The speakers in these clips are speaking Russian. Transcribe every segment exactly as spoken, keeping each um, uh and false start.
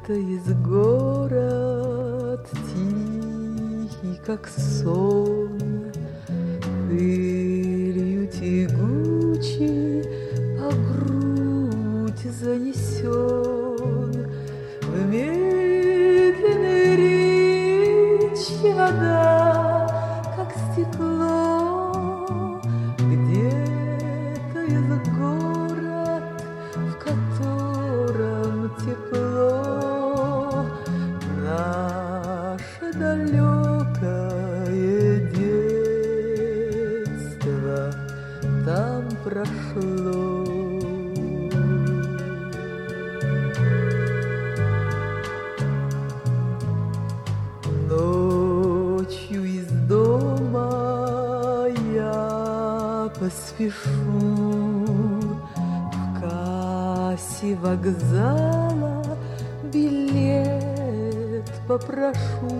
Где-то есть город тихий, как сон, пылью тягучей по грудь занесен. В медленной речи вода, как стекло. Где-то есть город, в котором тепло. Наше далекое детство там прошло. Ночью из дома я поспешу, в кассе вокзала билет попрошу.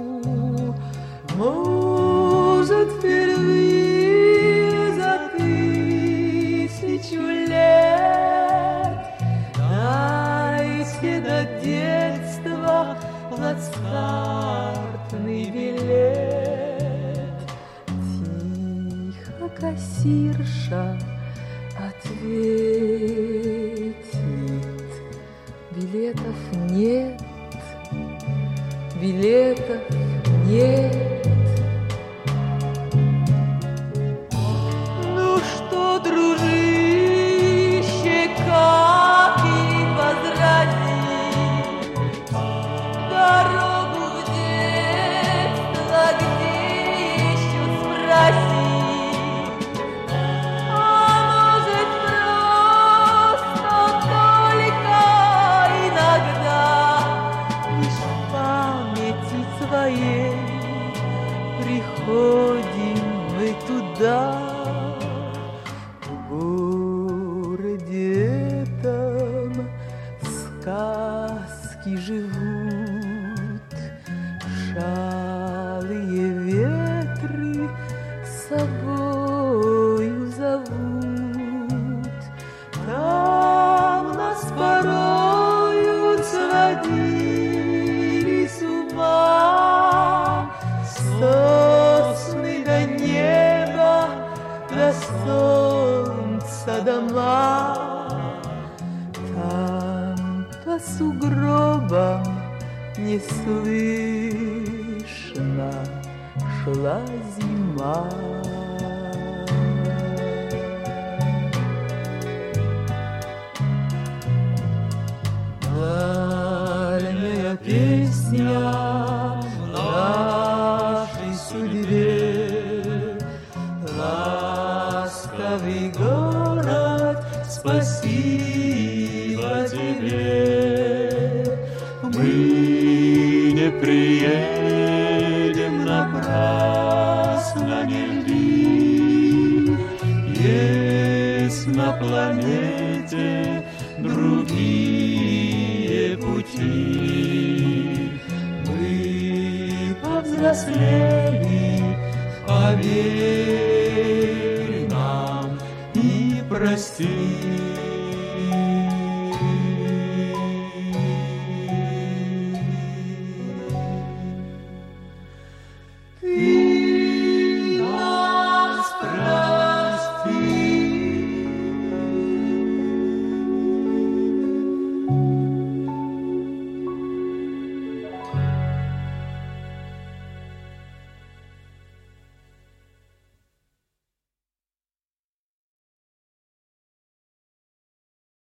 Может, впервые за тысячу лет дайте до детства плацкартный билет. Тихо кассирша ответит: билетов нет, билетов нет. Ну что, дружище, как и возразить? Дорогу в детство где еще спросить? А может, просто только иногда лишь в памяти своей приходим мы туда. В городе этом сказки живут, шалые ветры с собою зовут. Там нас порою сводили с ума сосны до неба, до солнца дома. Там по сугробам неслышно шла зима. Дальняя песня нашей судьбе, ласковый город, спасибо тебе. Мы не приедем напрасно, не жди. Есть на планете другие пути. Мы повзрослели, поверь нам и прости.